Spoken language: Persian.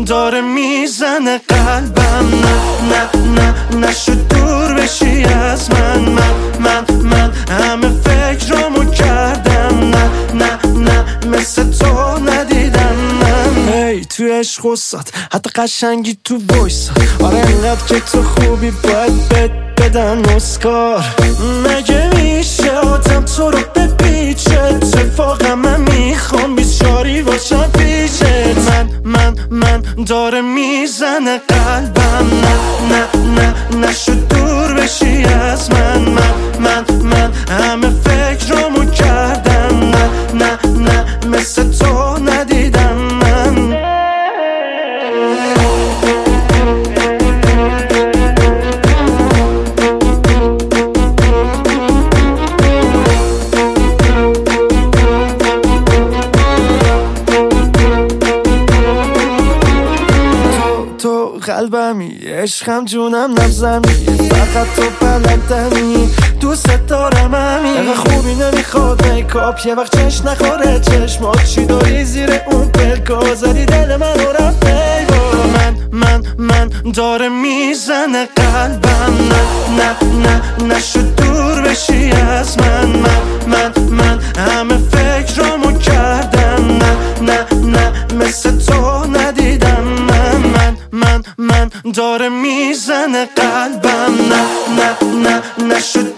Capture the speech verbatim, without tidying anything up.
داره میزنه قلبم. نه نه نه نشد دور بشی از من. من من من همه فکرامو کردم. نه نه نه مثل تو ندیدم من. هی توی عشق وسط حتی قشنگی تو وایسات. آره اینقدر که تو خوبی باید بد بدن اسکار. مگه میشه آدم تو رو بپیچه؟ اتفاقا من میخوام بیچاری باشم پیچت. من من من داره میزنه قلبم. نه نه نه نشد دور بشی از من. من من من همه فکرامو کردم. نه نه نه مثل تو ندیدم من. قلبمی عشقم جونم نبزمی. فقط تو بلدنی دوست دارم همی. اگه خوبی نمیخواد میکاپ یه وقت چشم نخوره. چشمات چی داری زیر اون پلکا؟ زدی دل من رو رفت پیدا. من من من داره میزنه قلبم. نه نه نه نشد دور بشی از من. من من من همه فکرامو کردم. نه نه نه مثل تو ندیدم من. من من من داره میزنه قلبم. نه نه نه نشد